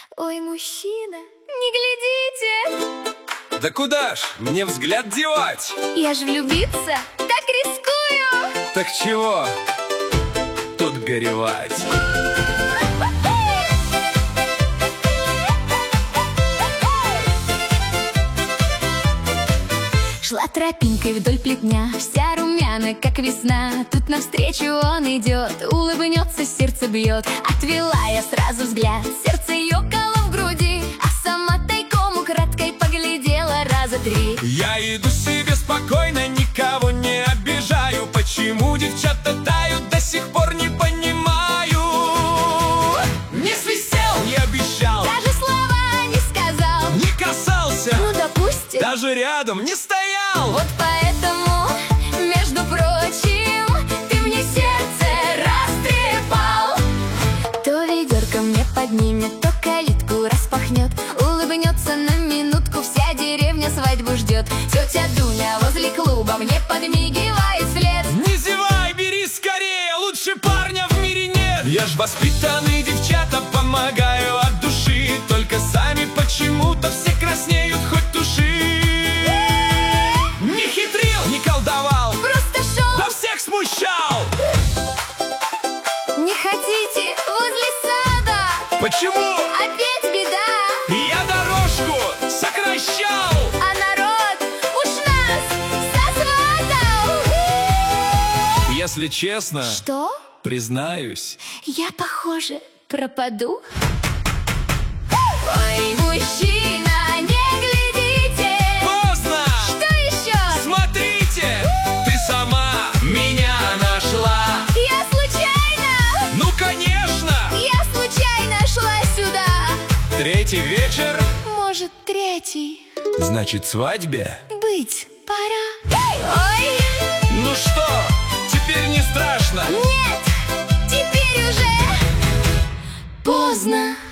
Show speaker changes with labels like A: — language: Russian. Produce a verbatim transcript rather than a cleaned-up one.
A: Ой, мужчина, не глядите!
B: Да куда ж мне взгляд девать?
A: Я ж влюбиться так рискую!
B: Так чего тут горевать?
A: Шла тропинкой вдоль плетня, вся румяна, как весна. Тут навстречу он идет, улыбнется, сердце бьет. Отвела я сразу взгляд, сердце ёкало в груди, а сама тайком украдкой поглядела раза три.
B: Я иду себе спокойно, никого не обижаю. Почему девчата тают, до сих пор не понимаю. Не свистел, не обещал,
A: даже слова не сказал,
B: не касался,
A: ну допустим,
B: даже рядом не стоял.
A: Вот поэтому, между прочим, ты мне сердце растрепал. То ведерко мне поднимет, то калитку распахнет, улыбнется на минутку, вся деревня свадьбу ждет. Тетя Дуня возле клуба мне подмигивает вслед.
B: Не зевай, бери скорее, лучше парня в мире нет. Я ж воспитанный, девчата, помогаю от души. Только сами почему-то все краснеют, хоть туши. Не хитрил, не колдовал,
A: Просто шел,
B: да всех смущал.
A: не хотите возле сада?
B: Почему?
A: Опять беда,
B: Я дорожку сокращал.
A: а народ уж нас сосватал.
B: Если честно,
A: Что?
B: признаюсь,
A: Я, похоже, пропаду. Ой, мужчина, не глядите!
B: поздно.
A: Что еще?
B: Смотрите, ты сама меня нашла.
A: Я случайно,
B: Ну, конечно.
A: я случайно шла сюда.
B: Третий вечер,
A: Может, третий
B: значит, свадьбе.
A: быть пора. Ой,
B: Ну что, теперь не страшно?
A: нет, теперь уже поздно.